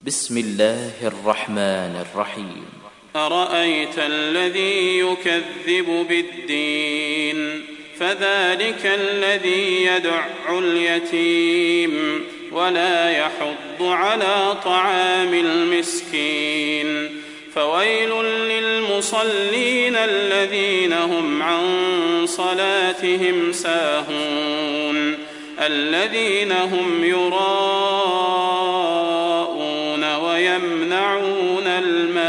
بسم الله الرحمن الرحيم. أرأيت الذي يكذب بالدين فذلك الذي يدع اليتيم ولا يحض على طعام المسكين فويل للمصلين الذين هم عن صلاتهم ساهون الذين هم يراءون ويمنعون الماء